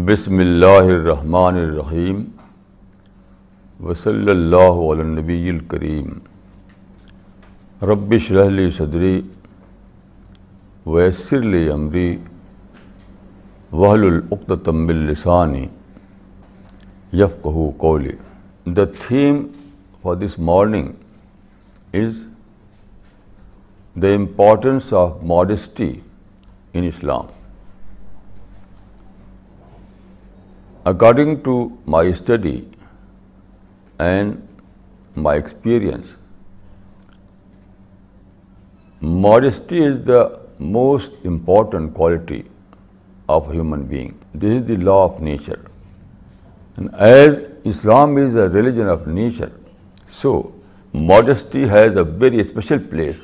बिस्मिल्लाहिर्रहमानिर्रहीम वसल्लल्लाहु अला नबीयिल करीम रब्बि इश्रह ली सदरी वयस्सिर ली अमरी वहलुल उक़्दतम मिन लिसानी यफ़क़हू क़ौली. The theme for this morning is the importance of modesty in Islam. According to my study and my experience, modesty is the most important quality of a human being. This is the law of nature. And as Islam is a religion of nature, so modesty has a very special place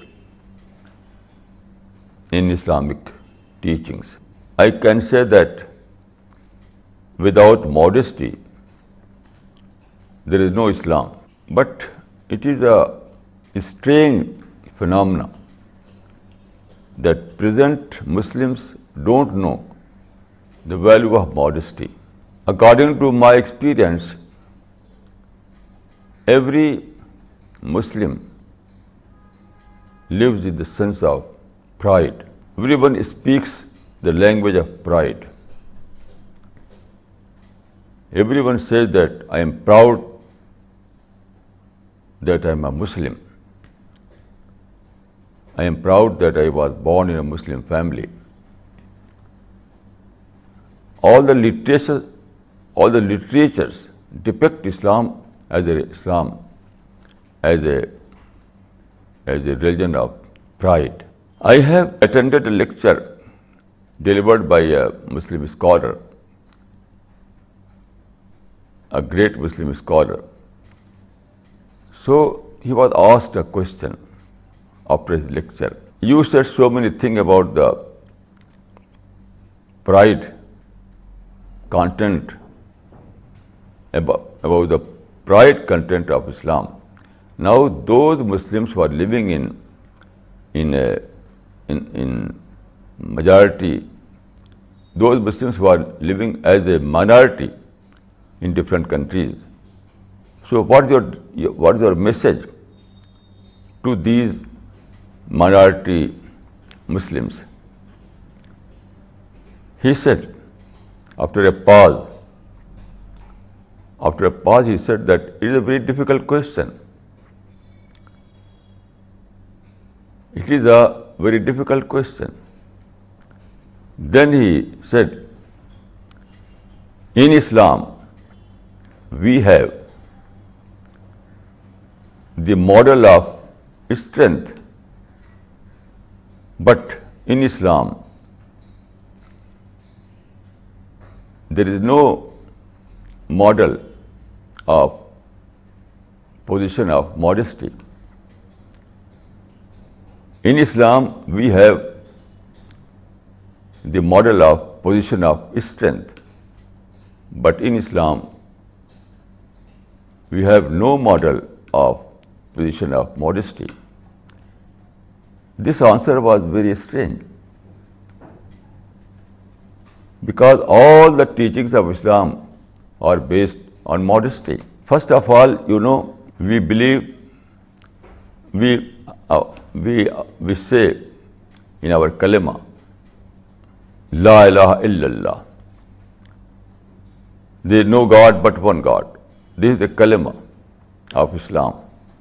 in Islamic teachings. I can say that without modesty, there is no Islam. But it is a strange phenomenon that present Muslims don't know the value of modesty. According to my experience, every Muslim lives in the sense of pride. Everyone speaks the language of pride. Everyone says that I am proud that I am a Muslim. I am proud that I was born in a Muslim family. All the literatures depict Islam as a religion of pride. I have attended a lecture delivered by a Muslim scholar, a great Muslim scholar. So he was asked a question after his lecture. You said so many things about the pride content, about the pride content of Islam. Now those Muslims who are living in majority, those Muslims who are living as a minority in different countries. So what is your message to these minority Muslims? He said, after a pause, he said that it is a very difficult question. It is a very difficult question. Then he said, in Islam, we have the model of strength, but in Islam, there is no model of position of modesty. In Islam, we have the model of position of strength, but in Islam, we have no model of position of modesty. This answer was very strange, because all the teachings of Islam are based on modesty. First of all, we believe, we say in our kalima, La ilaha illallah. There is no God but one God. This is the kalima of Islam.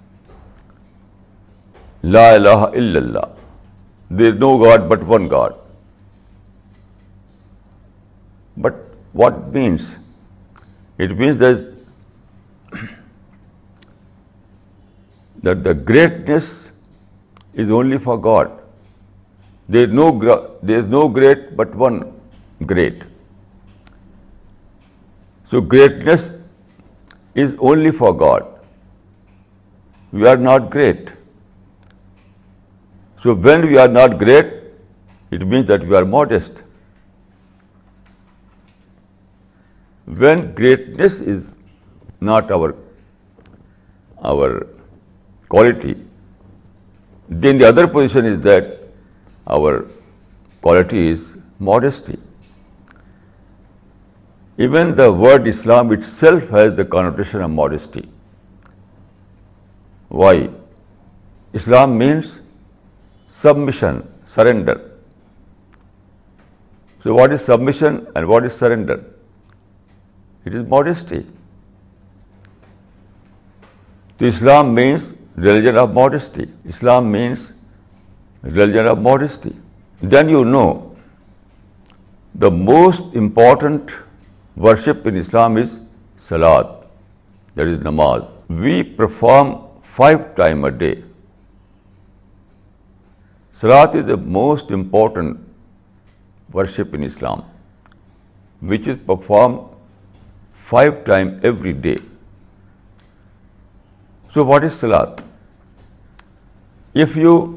La ilaha illallah. There is no God but one God. But what it means? It means that the greatness is only for God. There is no great but one great. So greatness is only for God. We are not great. So when we are not great, it means that we are modest. When greatness is not our quality, then the other position is that our quality is modesty. Even the word Islam itself has the connotation of modesty. Why? Islam means submission, surrender. So what is submission and what is surrender? It is modesty. So Islam means religion of modesty. Islam means religion of modesty. Then you know the most important worship in Islam is salat, that is namaz. We perform 5 times a day. Salat is the most important worship in Islam, which is performed 5 times every day. So what is salat? If you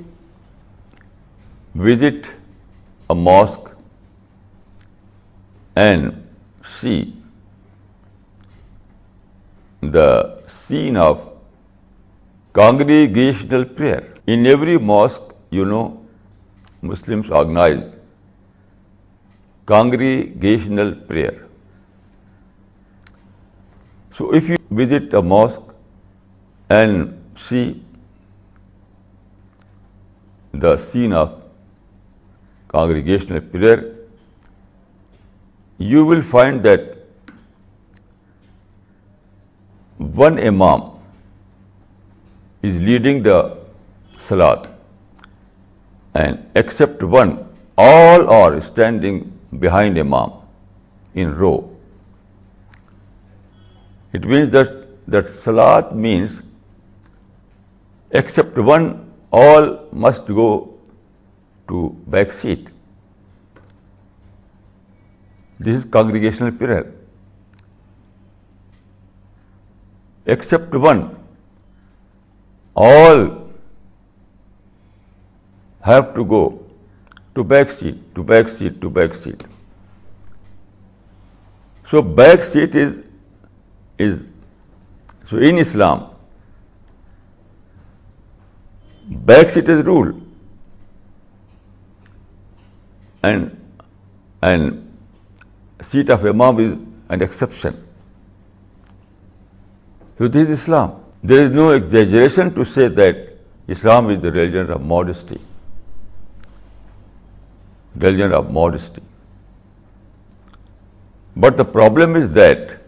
visit a mosque and see the scene of congregational prayer. In every mosque, you know, Muslims organize congregational prayer. So if you visit a mosque and see the scene of congregational prayer, you will find that one imam is leading the salat, and except one, all are standing behind imam in row. It means that salat means except one, all must go to back seat. This is congregational prayer. Except one, all have to go to back seat, to back seat, to back seat. So back seat is so in Islam, back seat is rule, and seat of imam is an exception. So this is Islam. There is no exaggeration to say that Islam is the religion of modesty. Religion of modesty. But the problem is that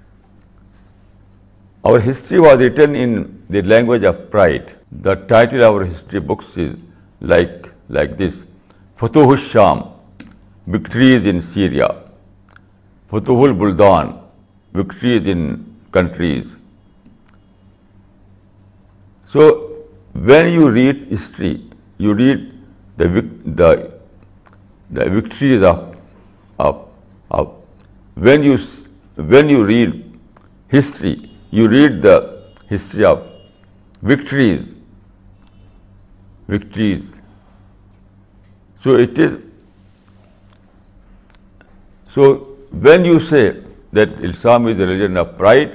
our history was written in the language of pride. The title of our history books is like this: Futuh al-Sham, victories in Syria. Futuh al-Buldan, victories in countries. So when you read history, you read the victories of when you read history, you read the history of victories. So it is. So when you say that Islam is a religion of pride,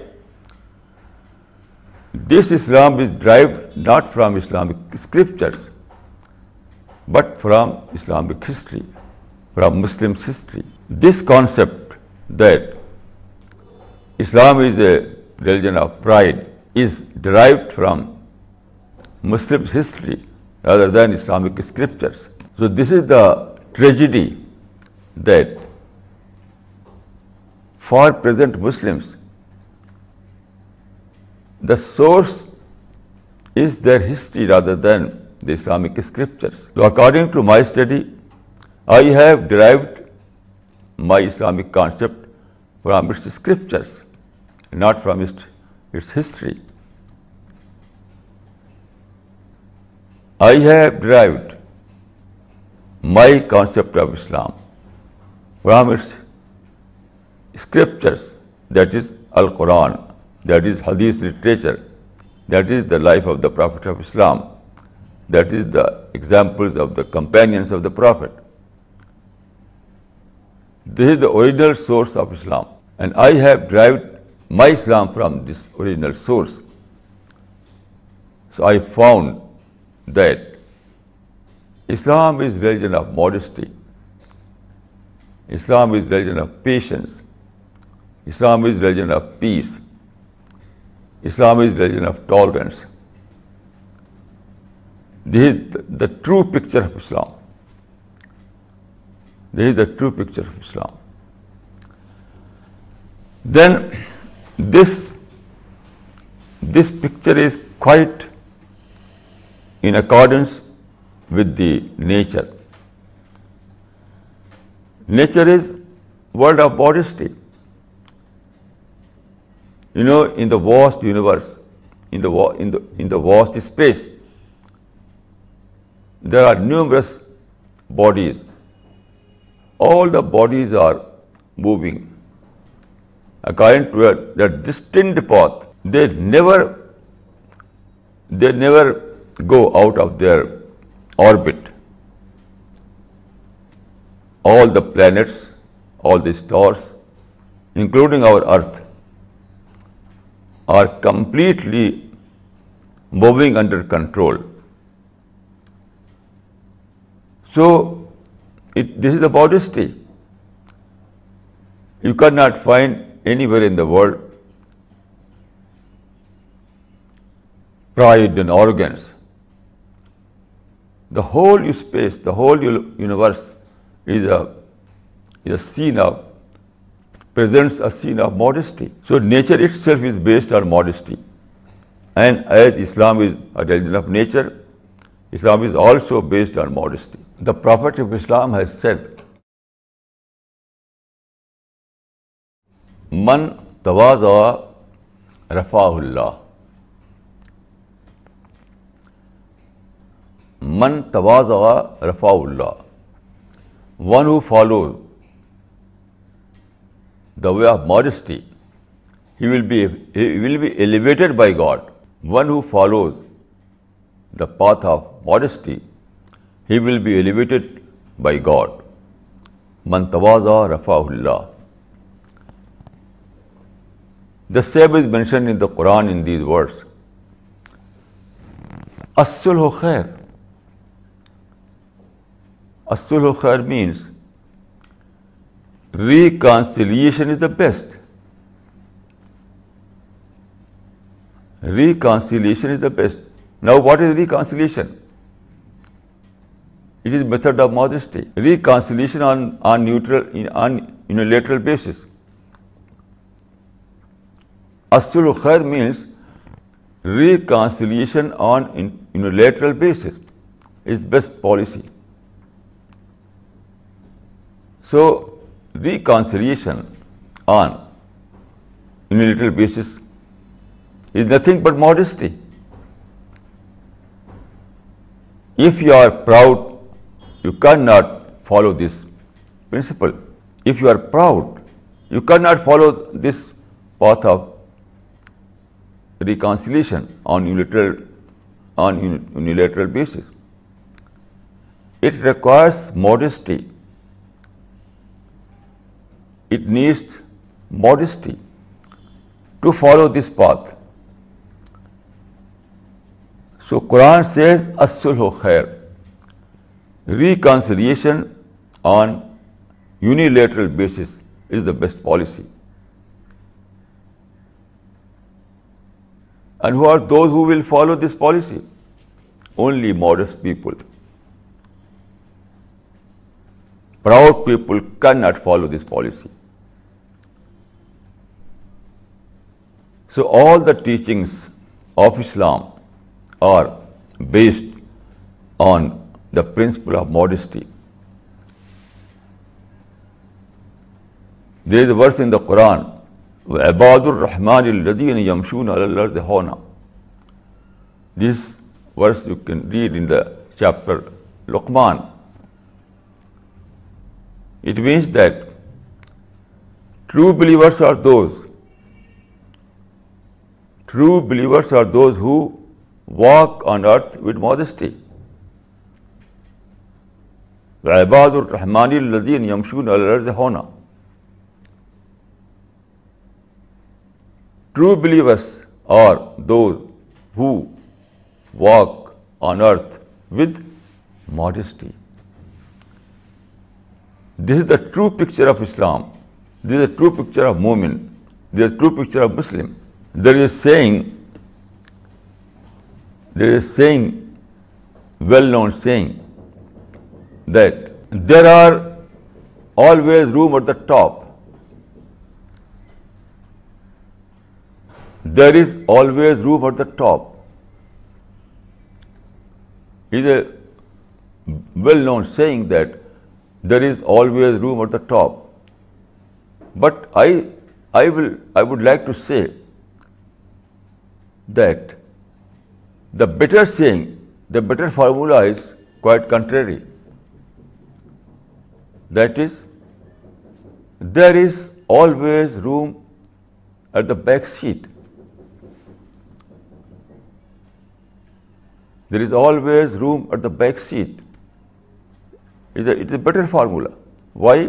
this Islam is derived not from Islamic scriptures, but from Islamic history, from Muslims' history. This concept that Islam is a religion of pride is derived from Muslims' history rather than Islamic scriptures. So this is the tragedy that for present Muslims, the source is their history rather than the Islamic scriptures. So according to my study, I have derived my Islamic concept from its scriptures, not from its history. I have derived my concept of Islam from its scriptures, that is Al-Quran, that is Hadith literature, that is the life of the Prophet of Islam, that is the examples of the companions of the Prophet. This is the original source of Islam, and I have derived my Islam from this original source. So I found that Islam is religion of modesty. Islam is religion of patience. Islam is religion of peace. Islam is religion of tolerance. This is the true picture of Islam. This is the true picture of Islam. Then this picture is quite in accordance with the nature. Nature is world of modesty. You know, in the vast universe, in the vast space, there are numerous bodies. All the bodies are moving according to their distinct path. They never go out of their orbit. All the planets, all the stars, including our Earth, are completely moving under control. So, this is the modesty. You cannot find anywhere in the world pride and arrogance. The whole space, the whole universe is a scene of, presents a scene of modesty. So nature itself is based on modesty. And as Islam is a religion of nature, Islam is also based on modesty. The Prophet of Islam has said, Man tawaza rafa'ahullah. Man tawaza rafa'ahullah. One who follows the way of modesty, he will be elevated by God. One who follows the path of modesty, he will be elevated by God. Man tawaza rafa'ahullah. The same is mentioned in the Quran in these words. As-sulhu khair. As-sulhu khair means reconciliation is the best. Reconciliation is the best. Now what is reconciliation? It is method of modesty. Reconciliation on unilateral basis. As-sulhu khair means reconciliation on unilateral basis is best policy. So reconciliation on unilateral basis is nothing but modesty. If you are proud, you cannot follow this principle. If you are proud, you cannot follow this path of reconciliation on unilateral basis. It requires modesty. It needs modesty to follow this path. So Quran says, As-sulhu khair. Reconciliation on unilateral basis is the best policy. And who are those who will follow this policy? Only modest people. Proud people cannot follow this policy. So all the teachings of Islam are based on the principle of modesty. There is a verse in the Quran, وَعِبَادُ الرَّحْمَنِ الَّذِينَ يَمْشُونَ عَلَى الْأَرْضِ هَوْنًا. This verse you can read in the chapter Luqman. It means that true believers are those who walk on earth with modesty. وَعِبَادُ الرَّحْمَنِ الَّذِينَ يَمْشُونَ عَلَى الْأَرْضِ هَوْنًا. True believers are those who walk on earth with modesty. This is the true picture of Islam. This is the true picture of Mu'min. There is true picture of Muslim. There is saying, well-known saying, that there are always room at the top. There is always room at the top. It is a well-known saying that there is always room at the top. But I would like to say that the better saying, the better formula is quite contrary. That is, there is always room at the back seat. There is always room at the back seat. It's a better formula. Why?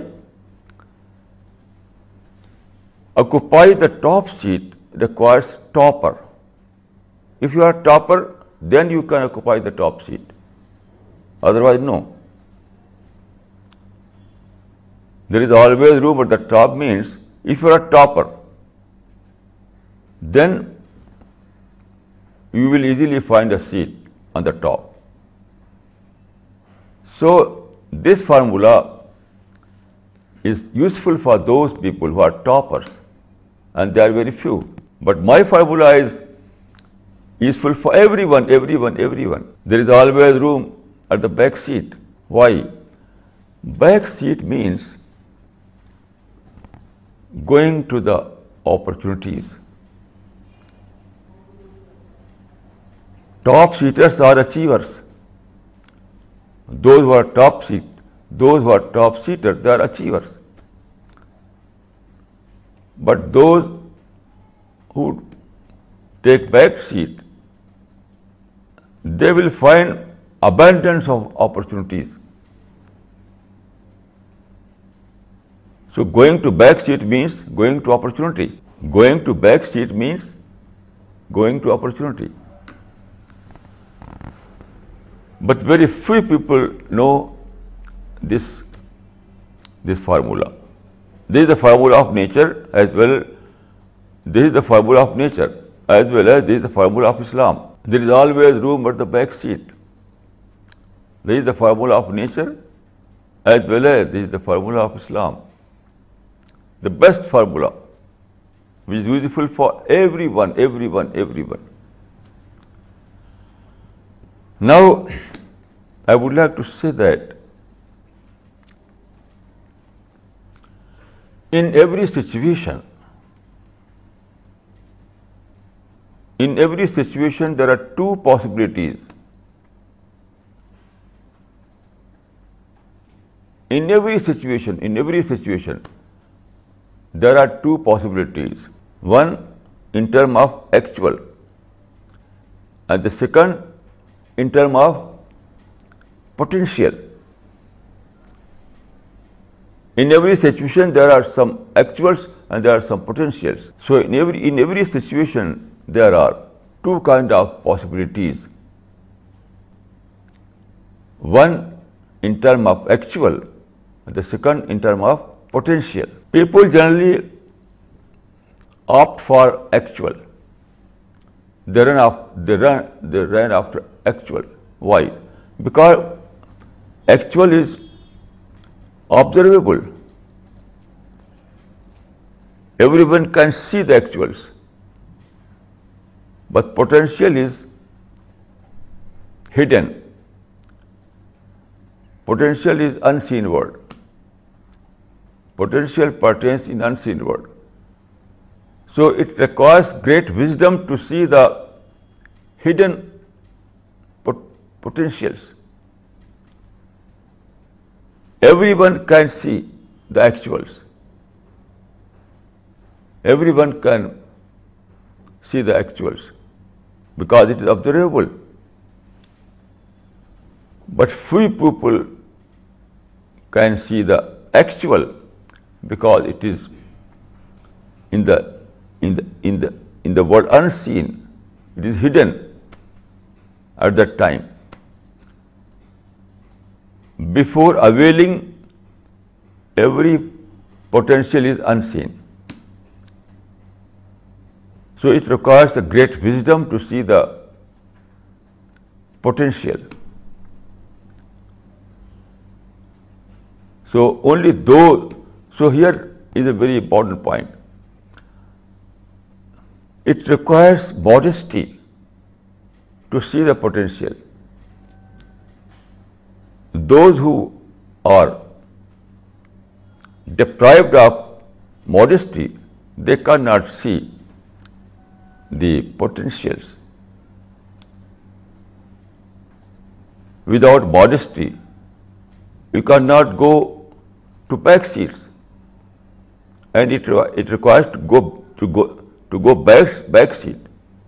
Occupy the top seat requires topper. If you are a topper, then you can occupy the top seat. Otherwise, no. There is always room at the top means if you are a topper, then you will easily find a seat on the top. So, this formula is useful for those people who are toppers, and they are very few. But my formula is useful for everyone. There is always room at the back seat. Why? Back seat means going to the opportunities. Top seaters are achievers. Those who are top seaters, they are achievers. But those who take back seat, they will find abundance of opportunities. So going to back seat means going to opportunity. Going to back seat means going to opportunity. But very few people know this formula. This is the formula of nature as well. This is the formula of nature as well as this is the formula of Islam. There is always room at the back seat. This is the formula of nature as well as this is the formula of Islam. The best formula which is useful for everyone. Now, I would like to say that in every situation there are two possibilities. In every situation there are two possibilities. One in terms of actual and the second in terms of potential. In every situation there are some actuals and there are some potentials. So in every situation there are two kinds of possibilities. One in terms of actual and the second in terms of potential. People generally opt for actual. They run after actual. Why? Because actual is observable. Everyone can see the actuals. But potential is hidden. Potential is unseen word. Potential pertains in unseen world. So it requires great wisdom to see the hidden potentials. Everyone can see the actuals. Everyone can see the actuals because it is observable. But few people can see the actual because it is in the world unseen. It is hidden at that time. Before availing, every potential is unseen. So it requires a great wisdom to see the potential. So only though, so here is a very important point. It requires modesty to see the potential. Those who are deprived of modesty, they cannot see the potentials. Without modesty, you cannot go to back seats, and it requires to go back seat.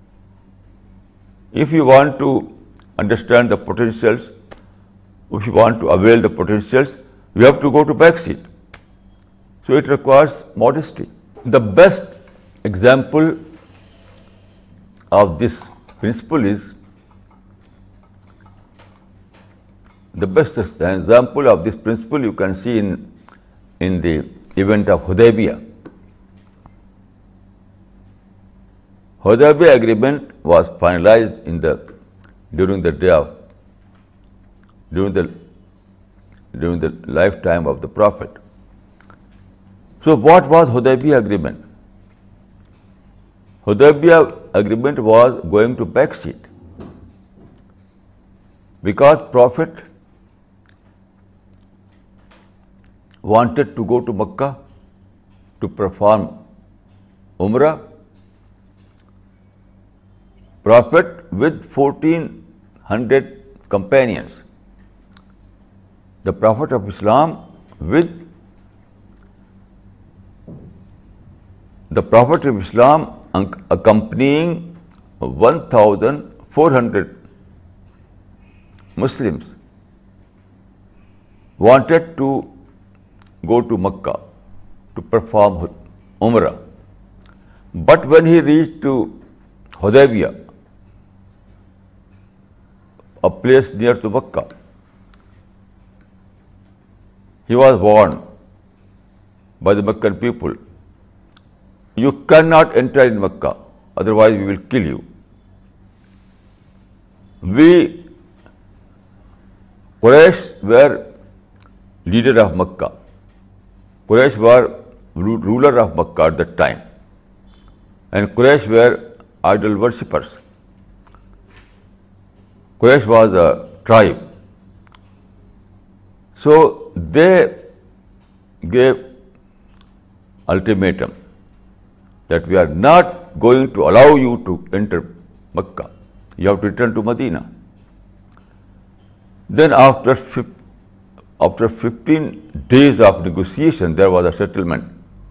If you want to understand the potentials, if you want to avail the potentials, you have to go to back seat. So it requires modesty. The best example of this principle is the best example of this principle you can see in the event of Hudaybiyah. Hudaybiyah agreement was finalized during the lifetime of the Prophet. So what was Hudaybiyah agreement? Hudaybiyah agreement was going to back seat, because Prophet wanted to go to Makkah to perform Umrah. Prophet with 1400 companions. The Prophet of Islam accompanying 1400 Muslims wanted to go to Makkah to perform Umrah. But when he reached to Hudaybiyah, a place near to Makkah, he was warned by the Meccan people, you cannot enter in Makkah, otherwise we will kill you. Quraysh were leader of Makkah. Quraysh were ruler of Makkah at that time. And Quraysh were idol worshippers. Quraysh was a tribe. So they gave ultimatum that we are not going to allow you to enter Makkah. You have to return to Medina. Then after 15 days of negotiation, there was a settlement.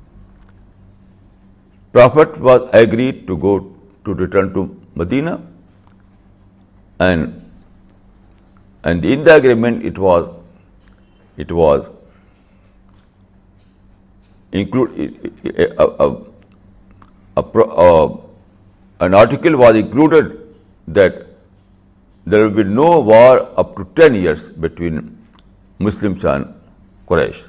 Prophet was agreed to return to Medina, and in the agreement it was an article was included that there will be no war up to 10 years between Muslims and Quraysh.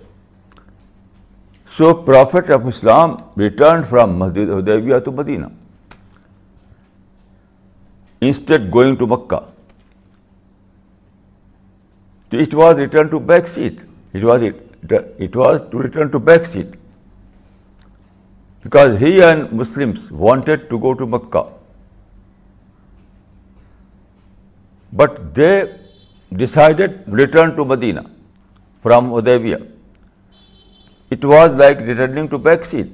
So Prophet of Islam returned from Masjid Hudaybiyah to Medina, instead going to Makkah. It was returned to back seat. It was to return to back seat, because he and Muslims wanted to go to Makkah, but they decided to return to Medina from Hudaybiyah. It was like returning to back seat,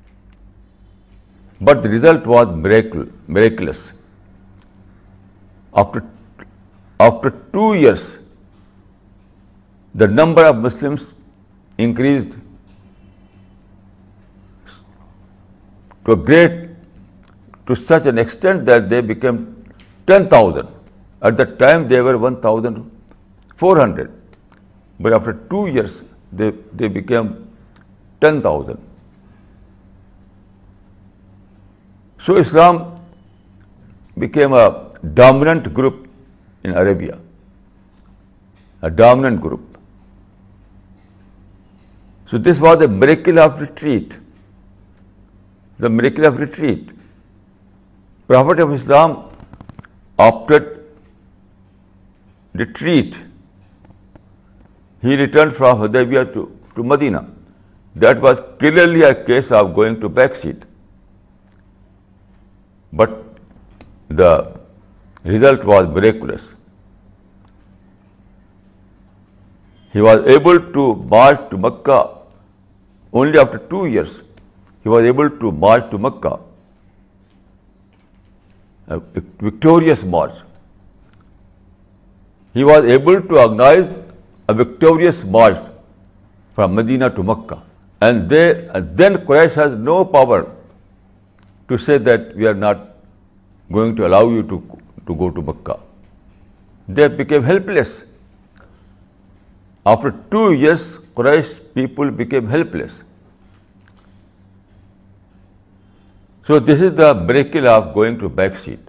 but the result was miraculous. After 2 years, the number of Muslims increased to such an extent that they became 10,000. At that time they were 1,400, but after 2 years they became 10,000. So Islam became a dominant group in Arabia, a dominant group. So this was the miracle of retreat. The miracle of retreat. Prophet of Islam opted retreat. He returned from Hudaybiyah to Medina. That was clearly a case of going to backseat. But the result was miraculous. He was able to march to Mecca only after 2 years. He was able to march to Mecca, a victorious march. He was able to organize a victorious march from Medina to Mecca. And then Quraysh has no power to say that we are not going to allow you to go to Mecca. They became helpless. After 2 years, Quraysh people became helpless. So this is the miracle of going to backseat.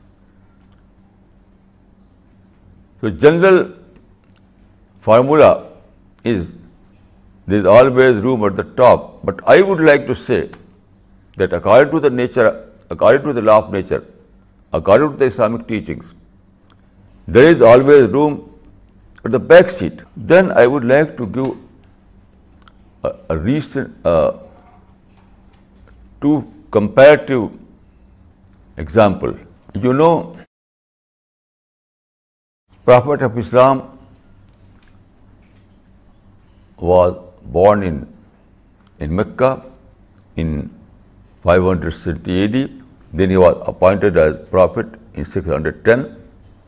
So general formula is there is always room at the top. But I would like to say that according to the nature, according to the law of nature, according to the Islamic teachings, there is always room at the back seat. Then I would like to give a recent two comparative example. You know, Prophet of Islam was born in Mecca in 560 AD. Then he was appointed as prophet in 610.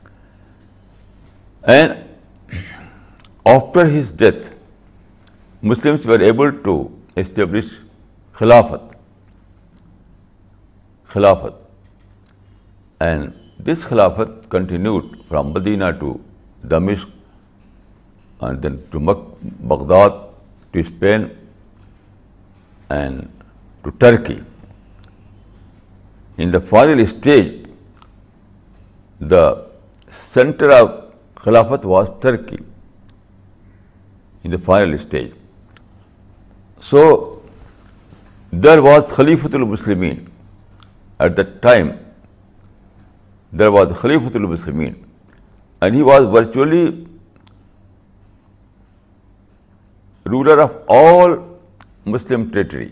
And after his death, Muslims were able to establish Khilafat. And this Khilafat continued from Medina to Damascus, and then to Baghdad, to Spain, and to Turkey. In the final stage, the center of Khilafat was Turkey, in the final stage. So, there was Khalifatul Muslimin. At that time, there was Khalifatul Muslimin, and he was virtually ruler of all Muslim territory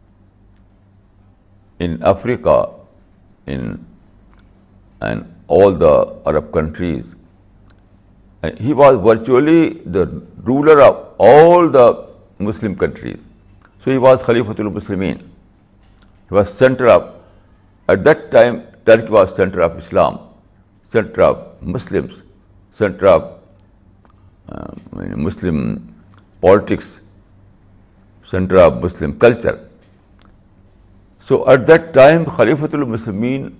in Africa, and all the Arab countries. And he was virtually the ruler of all the Muslim countries. So he was Khalifatul Muslimin. He was center of, at that time, Turkey was center of Islam, center of Muslims, center of Muslim politics, center of Muslim culture. So at that time, Khalifatul Muslimin,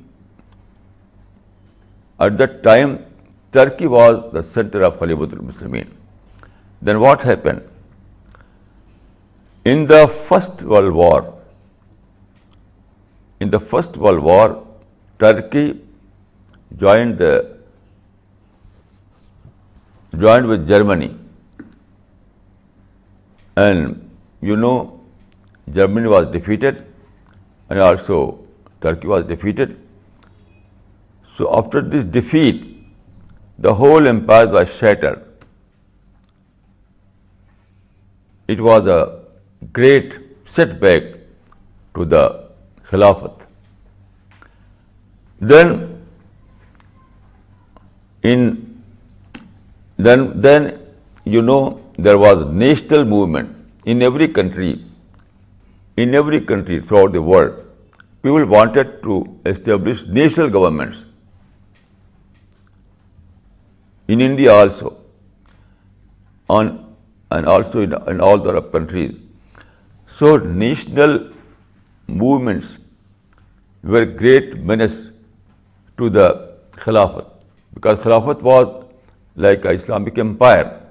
at that time, Turkey was the center of Khalifatul Muslimin. Then what happened? In the First World War, Turkey joined with Germany. And you know, Germany was defeated, and also Turkey was defeated. So after this defeat, the whole empire was shattered. It was a great setback to the Khilafat. Then you know, there was national movement in every country throughout the world. People wanted to establish national governments. In India also, and also in all the Arab countries. So national movements were great menace to the Khilafat, because Khilafat was like an Islamic empire,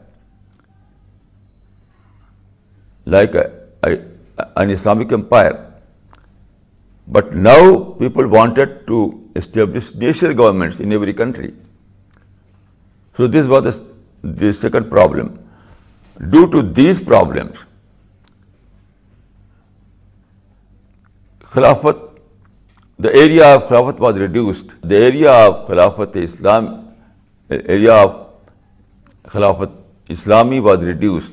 like an Islamic empire. But now people wanted to establish national governments in every country. So this was the second problem. Due to these problems, Khilafat the area of Khilafat was reduced. The area of Khilafat Islam, area of Khilafat Islami was reduced.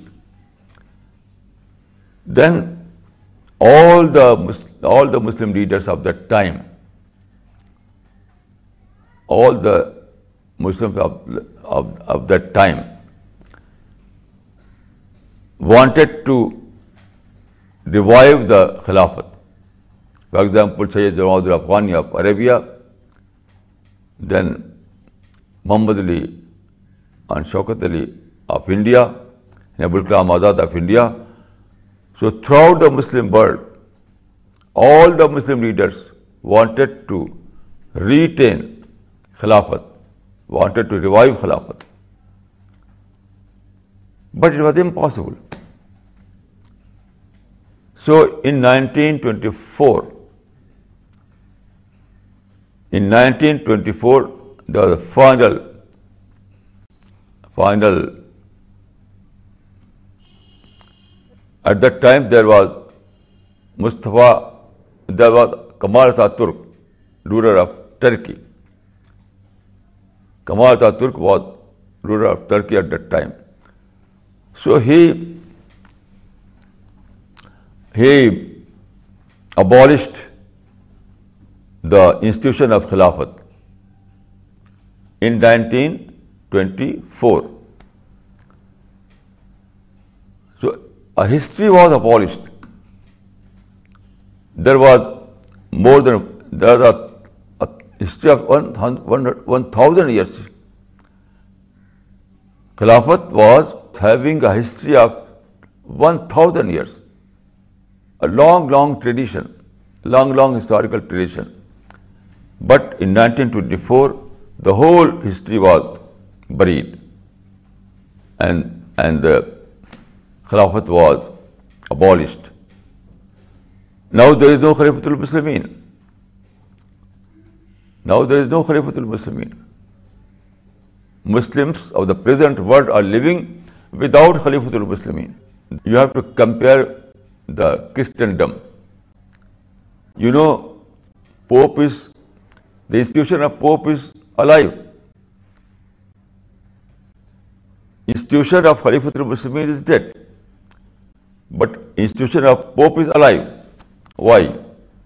Then all the Muslim leaders of that time, all the Muslims of that time wanted to revive the Khilafat. For example, Sayyid Jawad al-Afghani of Arabia, then Muhammad Ali and Shaukat Ali of India, and Abul Kalam Azad of India. So throughout the Muslim world, all the Muslim leaders wanted to retain Khilafat, wanted to revive Khilafat. But it was impossible. So in 1924, there was a final. At that time there was Kemal Ataturk, ruler of Turkey. Kemal Ataturk was ruler of Turkey at that time. So he abolished the institution of Khilafat in 1924. So a history was abolished. There was a history of 1,000 years. Khilafat was having a history of 1,000 years. A long tradition, long historical tradition. But in 1924, the whole history was buried, and the Khilafat was abolished. Now there is no Khalifatul Muslimin. Muslims of the present world are living without Khalifatul Muslimin. You have to compare the Christendom. You know, the institution of Pope is alive. Institution of Khalifatul Muslimin is dead. But institution of Pope is alive. Why?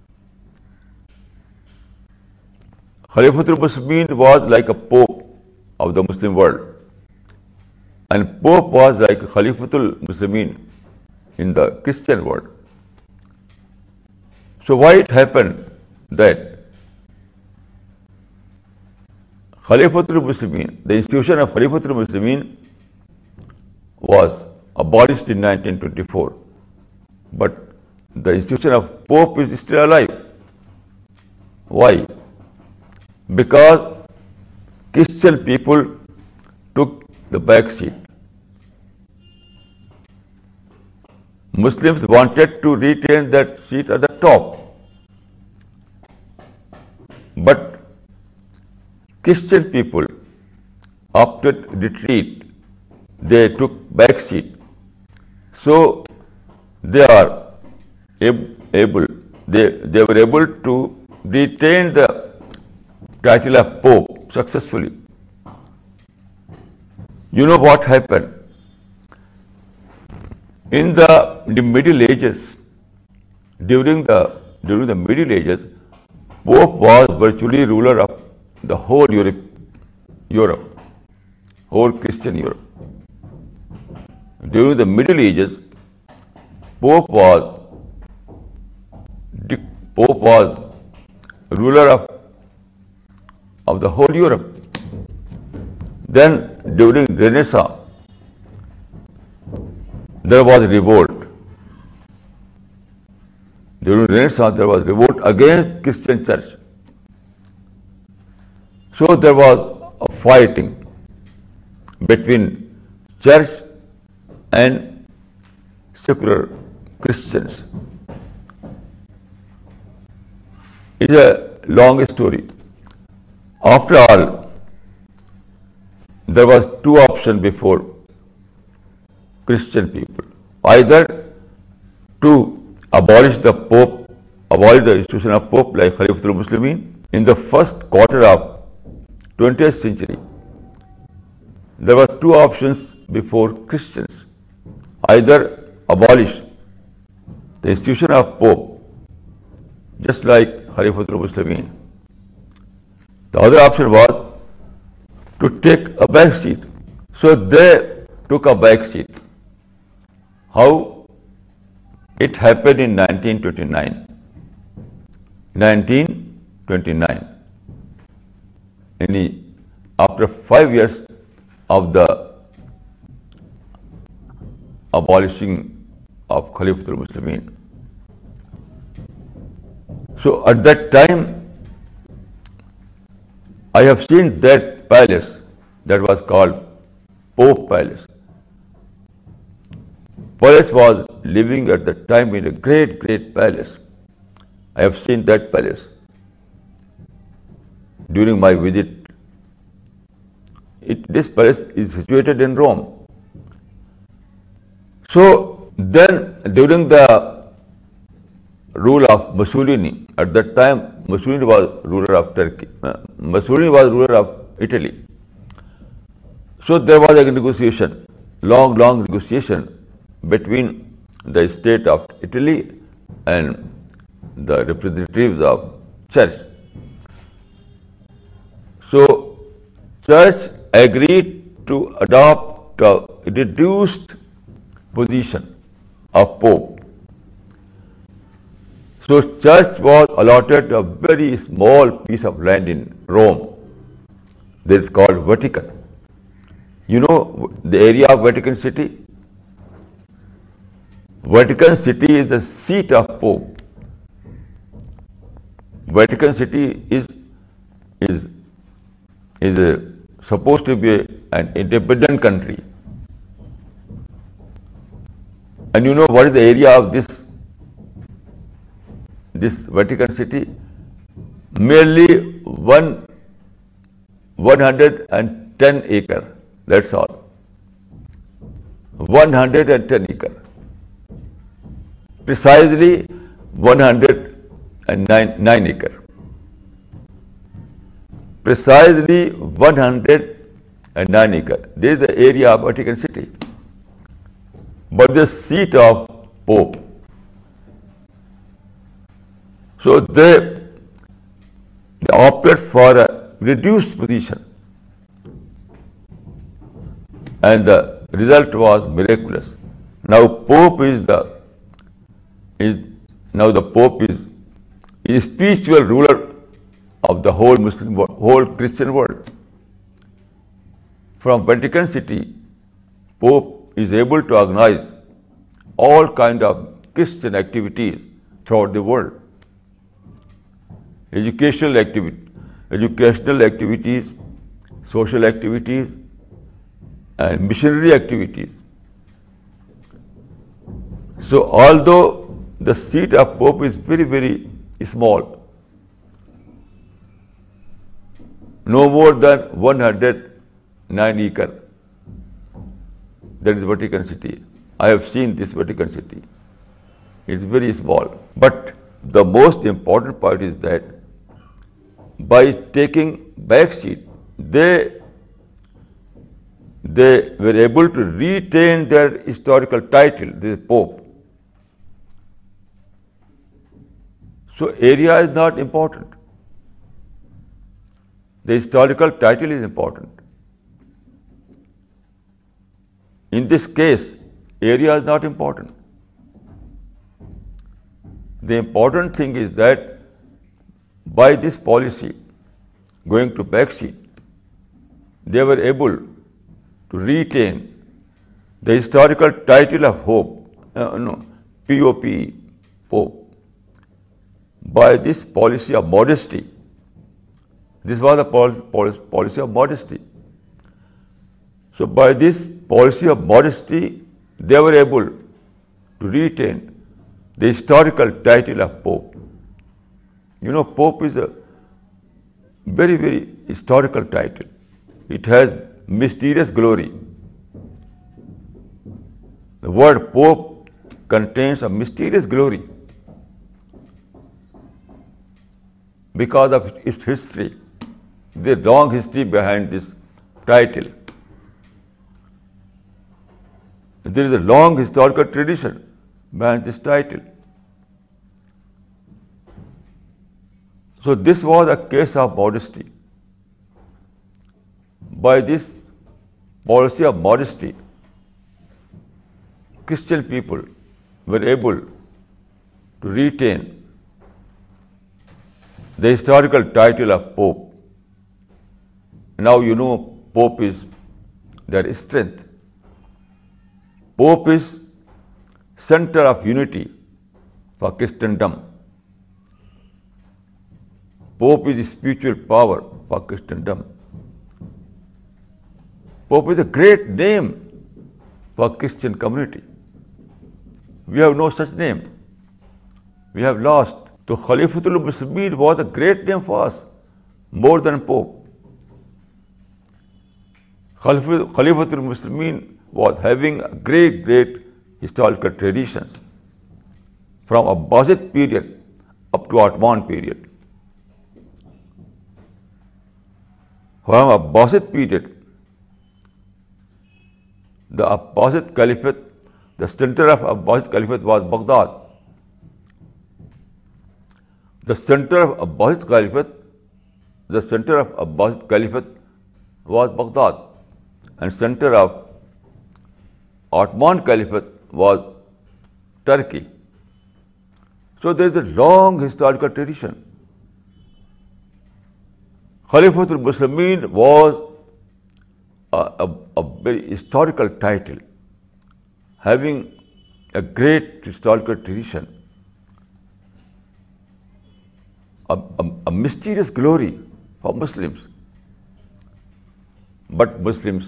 Khalifatul Muslimin was like a Pope of the Muslim world, and Pope was like Khalifatul Muslimin in the Christian world. So why it happened that Khalifatul Muslimin, the institution of Khalifatul Muslimin was abolished in 1924, but the institution of Pope is still alive. Why? Because Christian people took the back seat. Muslims wanted to retain that seat at the top, but Christian people opted retreat. They took back seat. So they are able, they were able to retain the title of Pope successfully. You know what happened? In the Middle Ages, during the Middle Ages, Pope was virtually ruler of the whole Europe, whole Christian Europe. During the Middle Ages, Pope was ruler of the whole Europe. Then during Renaissance, there was revolt. During Renaissance, there was revolt against Christian Church. So there was a fighting between Church and secular Christians. It's a long story. After all, there was two options before Christian people. Either to abolish the Pope abolished the institution of Pope like Khalifatul Muslimin. In the first quarter of 20th century, there were two options before Christians. Either abolish the institution of Pope, just like Khalifatul Muslimin. The other option was to take a back seat. So they took a back seat. How? It happened in 1929. 1929. After 5 years of the abolishing of Khalifatul Muslimin. So at that time, I have seen that palace that was called Pope Palace. Palace was living at that time in a great, great palace. I have seen that palace during my visit. This palace is situated in Rome. So then, during the rule of Mussolini, at that time Mussolini was ruler of Turkey. Mussolini was ruler of Italy. So there was a negotiation, long negotiation between the state of Italy and the representatives of church. So church agreed to adopt a reduced position of Pope. So church was allotted a very small piece of land in Rome. That is called Vatican. You know the area of Vatican City? Vatican City is the seat of Pope. Vatican City is supposed to be an independent country. And you know what is the area of this Vatican City? Merely 110 acres. That's all. 110 acres. Precisely 109 acres. Precisely 109 acres. This is the area of Vatican City. But the seat of Pope. So they opted for a reduced position. And the result was miraculous. Now Pope is the Pope is spiritual ruler of the whole Muslim world, whole Christian world. From Vatican City, Pope is able to organize all kind of Christian activities throughout the world. Educational activities, social activities, and missionary activities. So although the seat of Pope is very, very small, no more than 109 acres, that is Vatican City. I have seen this Vatican City. It's very small. But the most important part is that by taking back seat, they were able to retain their historical title, the Pope. So area is not important. The historical title is important. In this case, area is not important. The important thing is that by this policy, going to back seat, they were able to retain the historical title of P-O-P, Pope. By this policy of modesty, this was a policy of modesty. So by this policy of modesty, they were able to retain the historical title of Pope. You know, Pope is a very, very historical title. It has mysterious glory. The word Pope contains a mysterious glory. because of its history. The long history behind this title. There is a long historical tradition behind this title. So this was a case of modesty. By this policy of modesty, Christian people were able to retain the historical title of Pope. Now you know Pope is their strength. Pope is center of unity for Christendom. Pope is spiritual power for Christendom. Pope is a great name for Christian community. We have no such name. We have lost. So Khalifatul Muslimin was a great name for us, more than Pope. Khalifatul Muslimin was having a great historical traditions from Abbasid period up to Ottoman period. From Abbasid period, the Abbasid Caliphate, the center of Abbasid Caliphate was Baghdad. The center of Abbasid Caliphate was Baghdad, and center of Ottoman Caliphate was Turkey. So there is a long historical tradition. Khalifatul Muslimin was a very historical title, having a great historical tradition, a mysterious glory for Muslims. But Muslims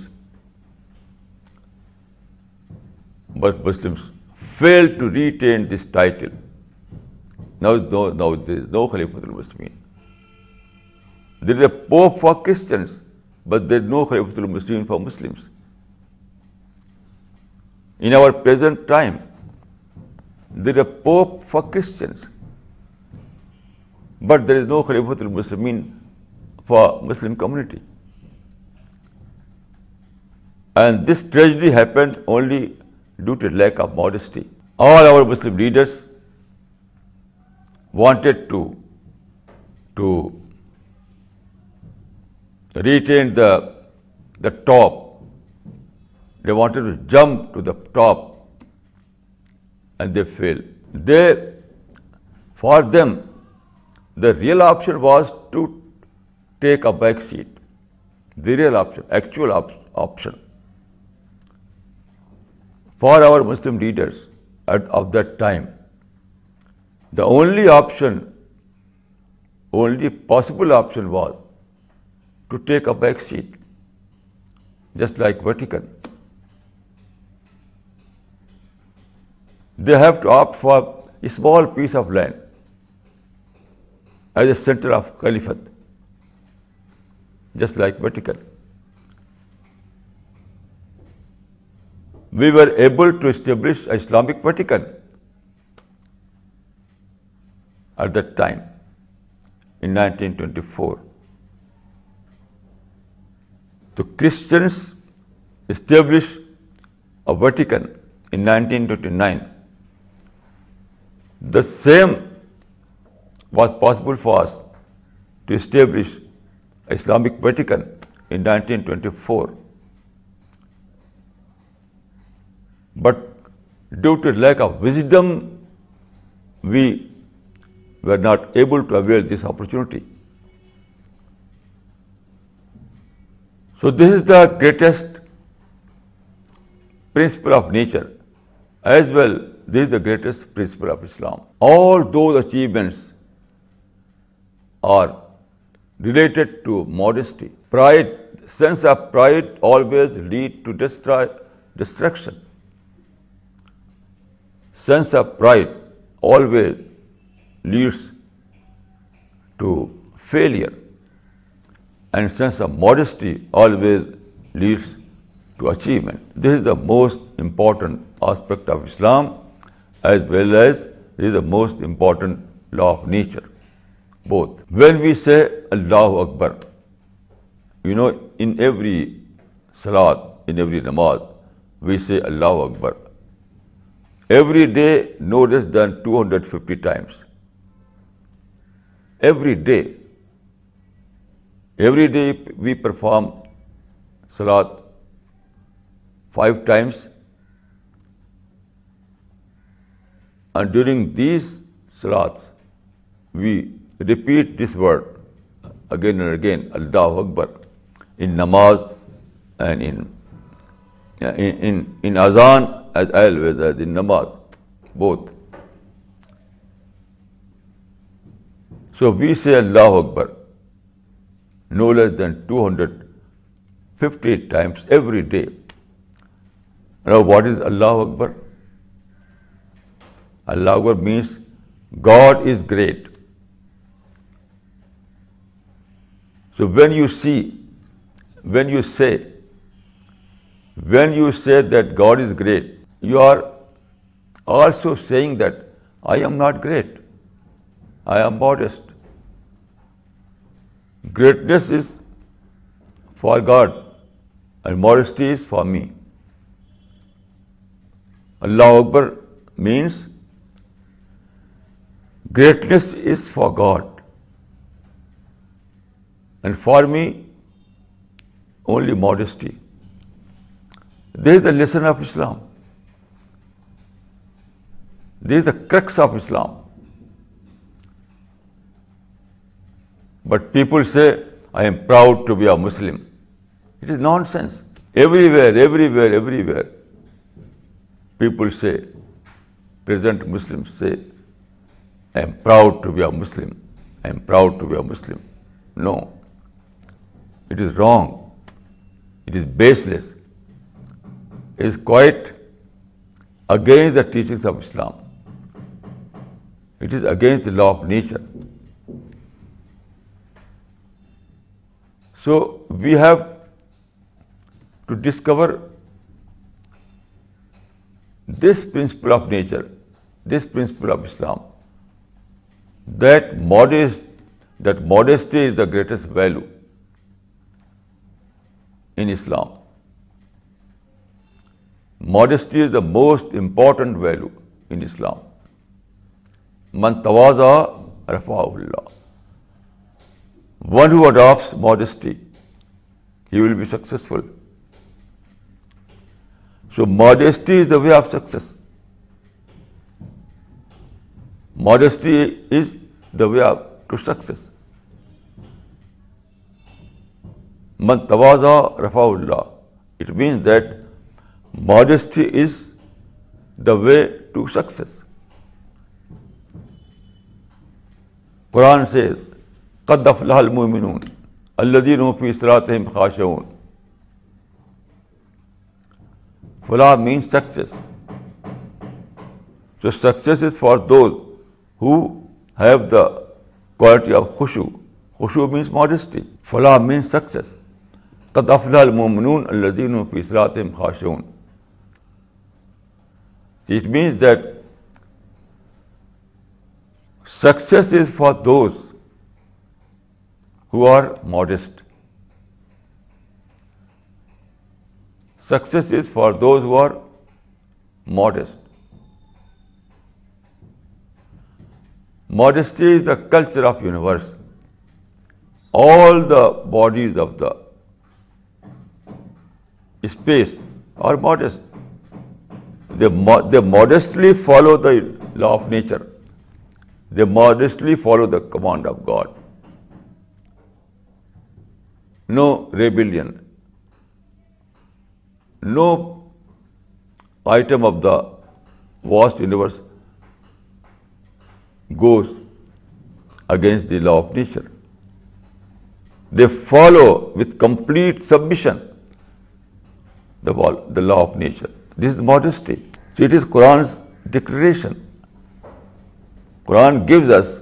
failed to retain this title. Now there is no Khalifatul Muslimin. There is a Pope for Christians, but there is no Khalifatul Muslimin for Muslims. In our present time, there is a Pope for Christians, but there is no Khalifatul Muslimin for Muslim community. And this tragedy happened only due to lack of modesty. All our Muslim leaders wanted to retain the top. They wanted to jump to the top, and they failed. For them, the real option was to take a back seat. The real option, actual option. For our Muslim leaders of that time, the only possible option was to take a back seat, just like Vatican. They have to opt for a small piece of land as a center of caliphate, just like Vatican. We were able to establish an Islamic Vatican at that time, in 1924. So Christians established a Vatican in 1929. The same was possible for us to establish an Islamic Vatican in 1924. But due to lack of wisdom, we were not able to avail this opportunity. So this is the greatest principle of nature. As well, this is the greatest principle of Islam. All those achievements are related to modesty. Pride, sense of pride always leads to destruction. Sense of pride always leads to failure, and sense of modesty always leads to achievement. This is the most important aspect of Islam, as well as this is the most important law of nature. both. When we say Allahu Akbar, in every salat, in every namaz, we say Allahu Akbar. Every day, no less than 250 times. Every day. Every day we perform salat 5 times, and during these salats, we repeat this word again and again, Allahu Akbar, in namaz and in azan as always as in namaz, both. So we say Allahu Akbar no less than 250 times every day. Now what is Allahu Akbar? Allahu Akbar means God is great. So when you say that God is great, you are also saying that I am not great. I am modest. Greatness is for God and modesty is for me. Allahu Akbar means greatness is for God and for me only modesty. This is the lesson of Islam. This is the crux of Islam. But people say, I am proud to be a Muslim. It is nonsense. Everywhere, people say, present Muslims say, I am proud to be a Muslim. I am proud to be a Muslim. No. It is wrong. It is baseless. It is quite against the teachings of Islam. It is against the law of nature. So we have to discover this principle of nature, this principle of Islam, that modesty is the greatest value in Islam. Modesty is the most important value in Islam. Man tawaza rafa'ahullah. One who adopts modesty, he will be successful. So modesty is the way of success. Modesty is the way to success. Man tawaza rafa'ullah. It means that modesty is the way to success. Quran says, قَدْ أَفْلَحَ الْمُؤْمِنُونَ الَّذِينَ هُمْ فِي صَلَاتِهِمْ خَاشِعُونَ. Falah means success. So success is for those who have the quality of khushu. Khushu means modesty. Falah means success. قَدْ أَفْلَحَ الْمُؤْمِنُونَ الَّذِينَ هُمْ فِي صَلَاتِهِمْ خَاشِعُونَ. It means that success is for those who are modest. Success is for those who are modest. Modesty is the culture of universe. All the bodies of the space are modest. They modestly follow the law of nature. They modestly follow the command of God. No rebellion. No item of the vast universe goes against the law of nature. They follow with complete submission the law of nature. This is modesty. So it is Quran's declaration. Quran gives us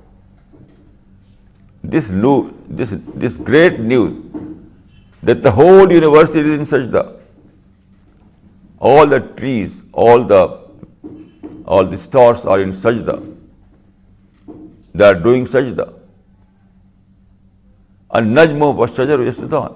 this great news that the whole universe is in sajda. All the trees, all the stars are in sajda. They are doing sajda. النجم والشجر يسجدان.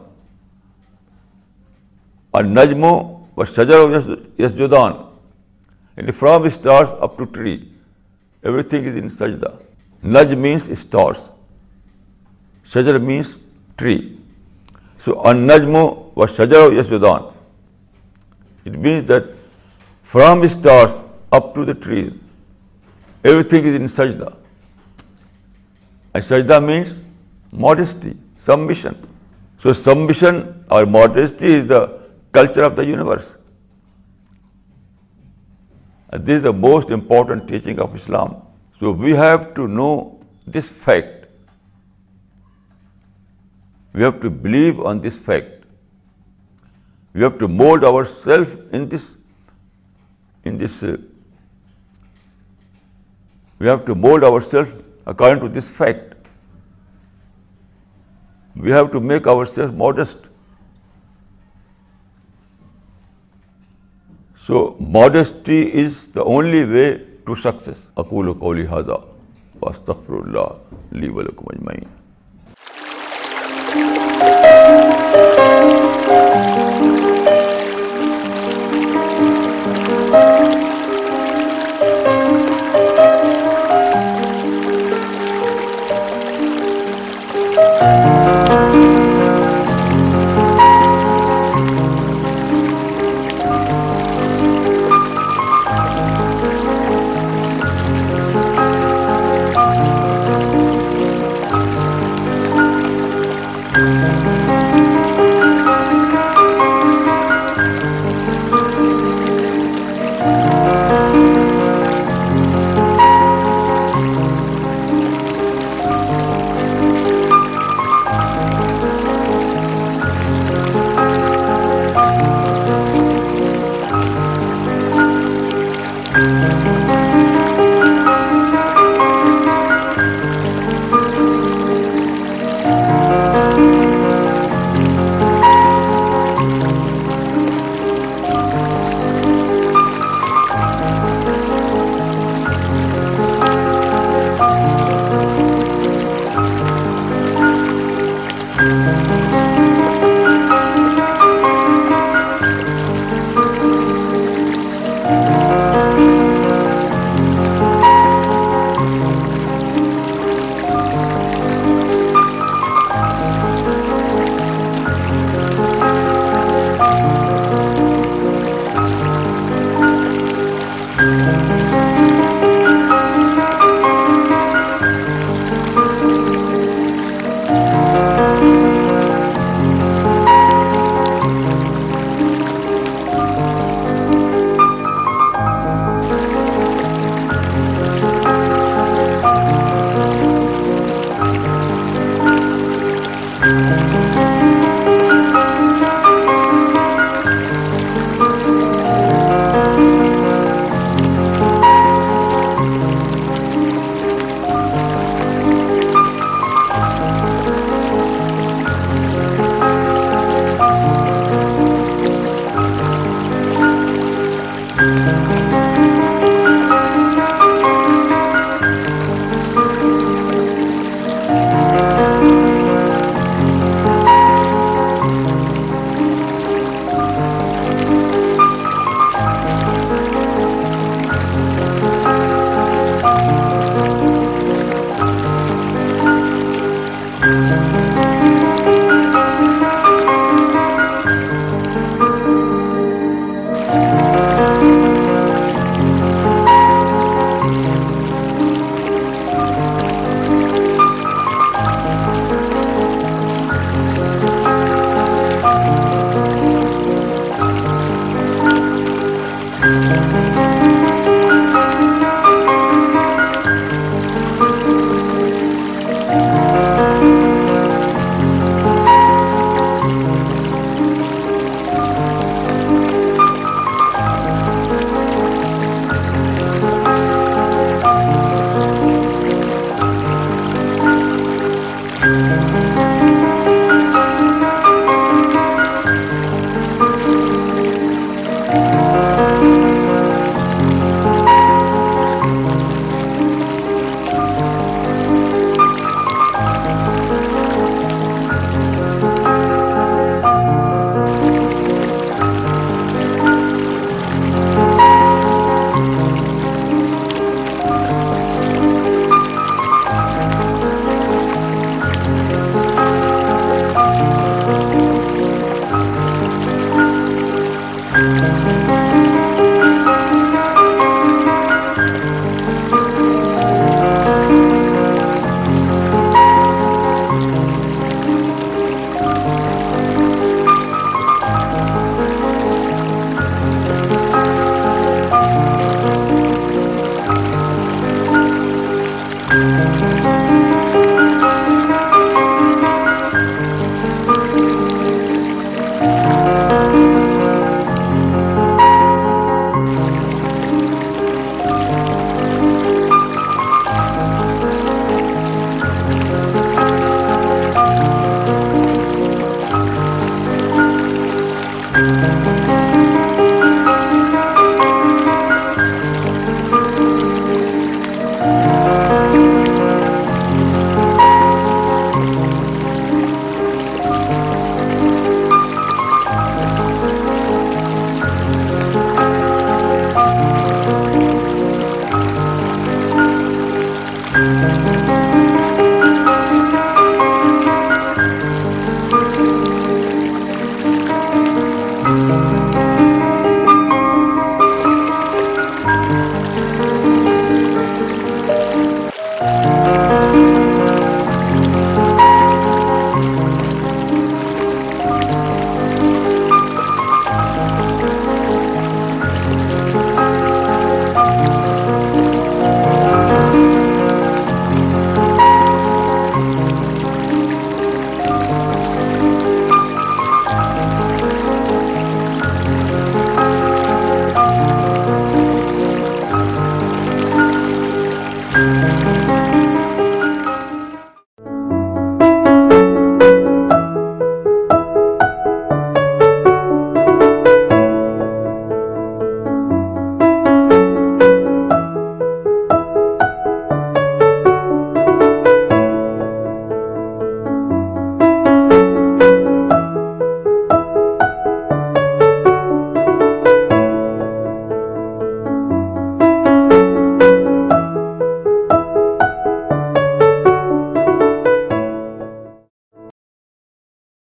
النجم والشجر يسجدان. And from stars up to tree, everything is in sajda. Najm means stars. Shajar means tree. So an-najmu wa shajaru yasjudan. It means that from stars up to the trees, everything is in sajda. And sajda means modesty, submission. So submission or modesty is the culture of the universe. And this is the most important teaching of Islam. So we have to know this fact. We have to believe on this fact. We have to mold ourselves in this. We have to mold ourselves according to this fact. We have to make ourselves modest. So modesty is the only way to success. أقول قولي هذا وأستغفر الله لي ولكم أجمعين.